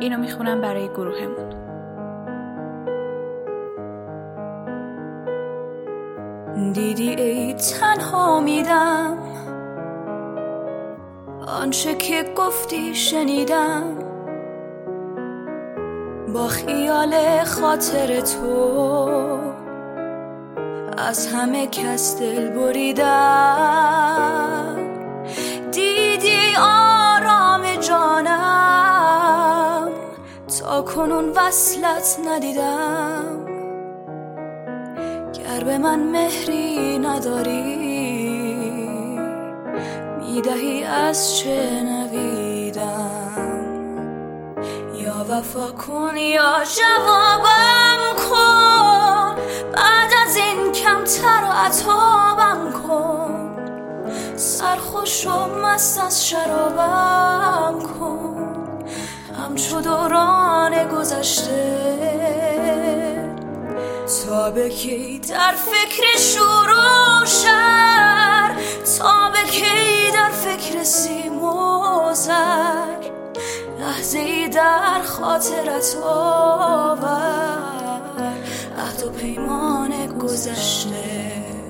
اینو میخونم برای گروهمون. دیدی ای تنها میدم، آنچه که گفتی شنیدم، با خیال خاطر تو از همه کس دل بریدم. دیدی آرام جانم، تا کنون وصلت ندیدم. گر به من مهری نداری، میدهی از چه نویدم. یا وفا کن یا جوابم کن، بعد از این کمتر و عتابم کن. سرخوش و مست از شرابم کن، همچو دوران گذشته. تا به کی در فکر شور و شر، تا به کی در فکر سیم و زر. لحظه‌ای در خاطرت آور، عهد و پیمان گذشته.